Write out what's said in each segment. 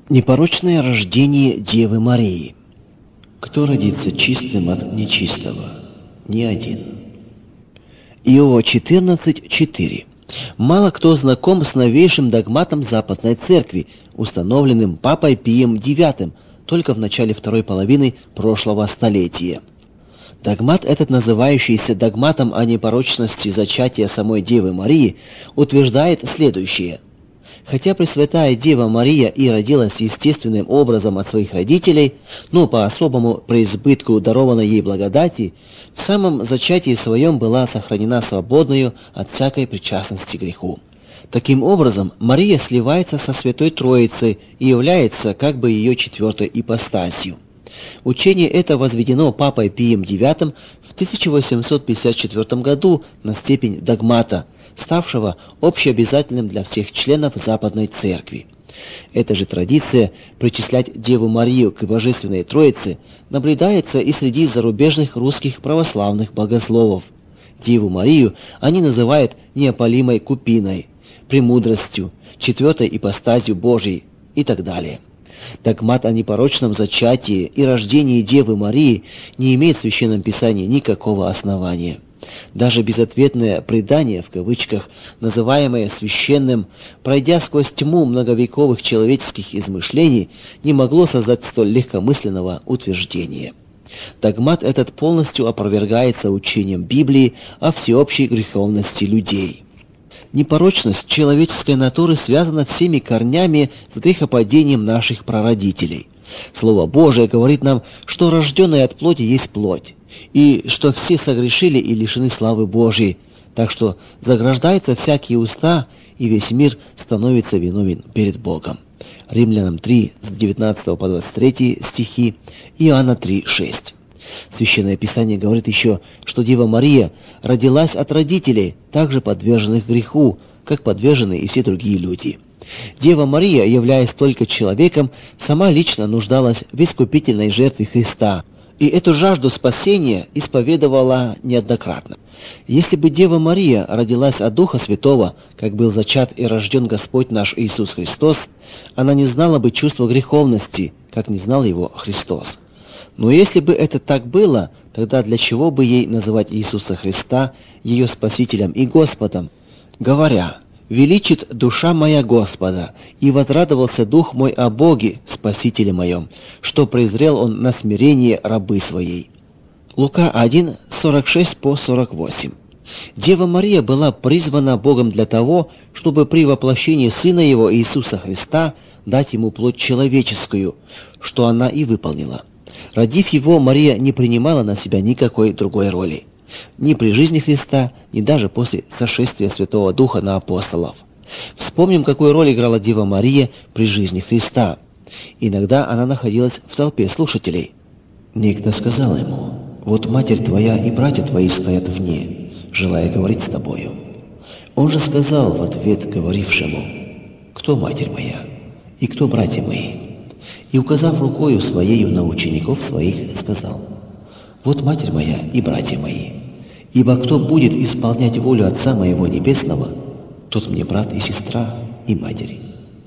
Непорочное рождение Девы Марии. Кто родится чистым от нечистого? Ни один. Иова 14:4. Мало кто знаком с новейшим догматом Западной Церкви, установленным Папой Пием IX только в начале второй половины прошлого столетия. Догмат этот, называющийся догматом о непорочности зачатия самой Девы Марии, утверждает следующее. Хотя Пресвятая Дева Мария и родилась естественным образом от своих родителей, но по особому преизбытку дарованной ей благодати, в самом зачатии своем была сохранена свободною от всякой причастности к греху. Таким образом, Мария сливается со Святой Троицей и является как бы ее четвертой ипостасью. Учение это возведено Папой Пием IX в 1854 году на степень догмата, ставшего общеобязательным для всех членов Западной Церкви. Эта же традиция причислять Деву Марию к Божественной Троице наблюдается и среди зарубежных русских православных богословов. Деву Марию они называют неопалимой купиной, премудростью, четвертой ипостасью Божией и так далее. Догмат о непорочном зачатии и рождении Девы Марии не имеет в Священном Писании никакого основания. Даже безответное «предание», в кавычках, называемое священным, пройдя сквозь тьму многовековых человеческих измышлений, не могло создать столь легкомысленного утверждения. Догмат этот полностью опровергается учением Библии о всеобщей греховности людей. Непорочность человеческой натуры связана всеми корнями с грехопадением наших прародителей. Слово Божие говорит нам, что рожденное от плоти есть плоть, и что все согрешили и лишены славы Божией, так что заграждаются всякие уста, и весь мир становится виновен перед Богом. Римлянам 3, с 19 по 23 стихи, Иоанна 3, 6. Священное Писание говорит еще, что Дева Мария родилась от родителей, также подверженных греху, как подвержены и все другие люди. Дева Мария, являясь только человеком, сама лично нуждалась в искупительной жертве Христа, и эту жажду спасения исповедовала неоднократно. Если бы Дева Мария родилась от Духа Святого, как был зачат и рожден Господь наш Иисус Христос, она не знала бы чувства греховности, как не знал его Христос. Но если бы это так было, тогда для чего бы ей называть Иисуса Христа ее Спасителем и Господом, говоря: «Величит душа моя Господа, и возрадовался дух мой о Боге, Спасителе моем, что презрел он на смирение рабы своей». Лука 1, 46 по 48. Дева Мария была призвана Богом для того, чтобы при воплощении Сына Его Иисуса Христа дать Ему плоть человеческую, что она и выполнила. Родив Его, Мария не принимала на себя никакой другой роли. Ни при жизни Христа, ни даже после сошествия Святого Духа на апостолов. Вспомним, какую роль играла Дева Мария при жизни Христа. Иногда она находилась в толпе слушателей. Некто сказал ему: «Вот матерь твоя и братья твои стоят вне, желая говорить с тобою». Он же сказал в ответ говорившему: «Кто матерь моя и кто братья мои?» И, указав рукою своею на учеников своих, сказал: «Вот матерь моя и братья мои. Ибо кто будет исполнять волю Отца моего Небесного, тот мне брат и сестра и матерь».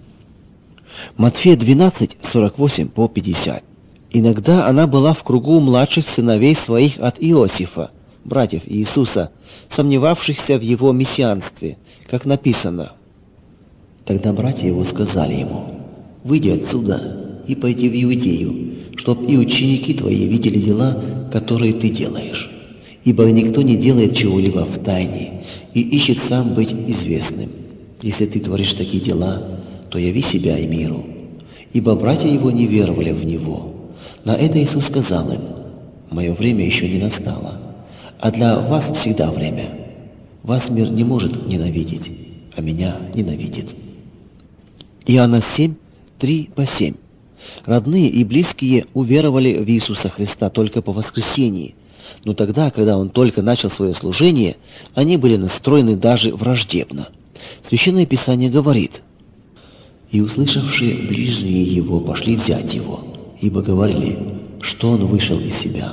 Матфея 12, 48 по 50. Иногда она была в кругу младших сыновей своих от Иосифа, братьев Иисуса, сомневавшихся в его мессианстве, как написано: «Тогда братья его сказали ему: выйди отсюда и пойди в Иудею, чтоб и ученики твои видели дела, которые ты делаешь. Ибо никто не делает чего-либо в тайне и ищет сам быть известным. Если ты творишь такие дела, то яви себя и миру». Ибо братья его не веровали в него. На это Иисус сказал им: «Мое время еще не настало, а для вас всегда время. Вас мир не может ненавидеть, а меня ненавидит». Иоанна 7, 3 по 7. Родные и близкие уверовали в Иисуса Христа только по воскресении, но тогда, когда Он только начал свое служение, они были настроены даже враждебно. Священное Писание говорит: «И услышавшие ближние Его пошли взять Его, ибо говорили, что Он вышел из себя».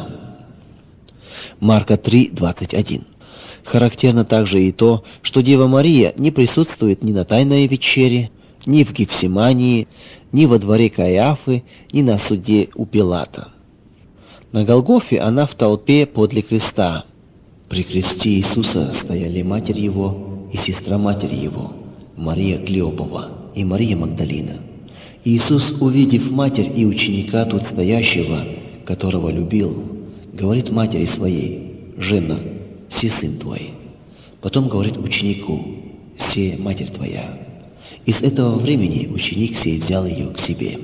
Марка 3, 21. Характерно также и то, что Дева Мария не присутствует ни на Тайной вечере, ни в Гефсимании, ни во дворе Каиафы, ни на суде у Пилата. На Голгофе она в толпе подле креста. При кресте Иисуса стояли матерь его и сестра матери его, Мария Клеопова и Мария Магдалина. Иисус, увидев матерь и ученика тут стоящего, которого любил, говорит матери своей: «Жена, се сын твой». Потом говорит ученику: «Се матерь твоя». И с этого времени ученик сей взял ее к себе.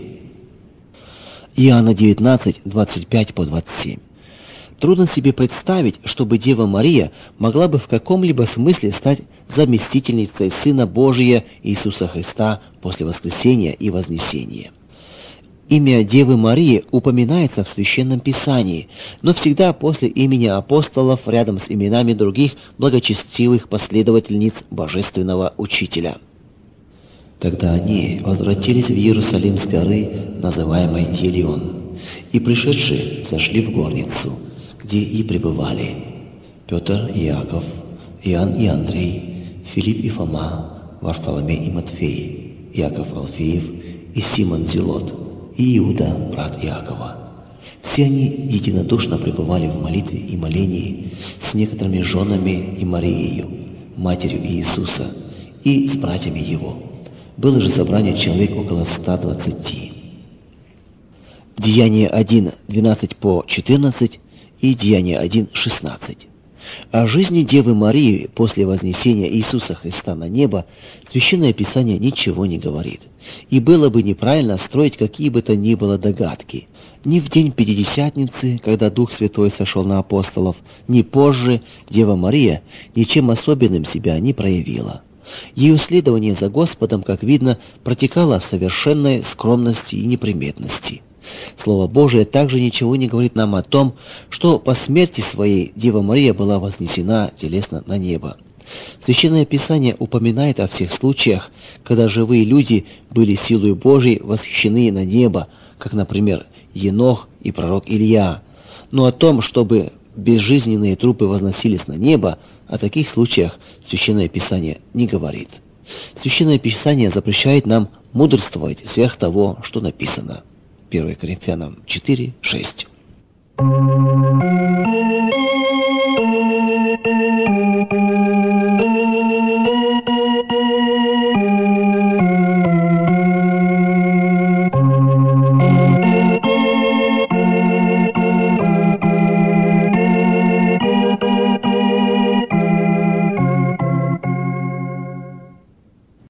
Иоанна 19, 25-27. Трудно себе представить, чтобы Дева Мария могла бы в каком-либо смысле стать заместительницей Сына Божия Иисуса Христа после воскресения и вознесения. Имя Девы Марии упоминается в Священном Писании, но всегда после имени апостолов рядом с именами других благочестивых последовательниц Божественного Учителя. Тогда они возвратились в Иерусалим с горы, называемой Елеон, и, пришедшие, зашли в горницу, где и пребывали Петр и Иаков, Иоанн и Андрей, Филипп и Фома, Варфоломей и Матфей, Иаков Алфеев и Симон Зелот, и Иуда, брат Иакова. Все они единодушно пребывали в молитве и молении с некоторыми женами и Марией, матерью Иисуса, и с братьями его. Было же собрание человек около 120. Деяние 1, 12-14 и Деяние 1, 16. О жизни Девы Марии после вознесения Иисуса Христа на небо Священное Писание ничего не говорит. И было бы неправильно строить какие бы то ни было догадки. Ни в день Пятидесятницы, когда Дух Святой сошел на апостолов, ни позже Дева Мария ничем особенным себя не проявила. Ее следование за Господом, как видно, протекало в совершенной скромности и неприметности. Слово Божие также ничего не говорит нам о том, что по смерти своей Дева Мария была вознесена телесно на небо. Священное Писание упоминает о всех случаях, когда живые люди были силой Божией восхищены на небо, как, например, Енох и пророк Илья. Но о том, чтобы безжизненные трупы возносились на небо, о таких случаях Священное Писание не говорит. Священное Писание запрещает нам мудрствовать сверх того, что написано. 1 Коринфянам 4, 6.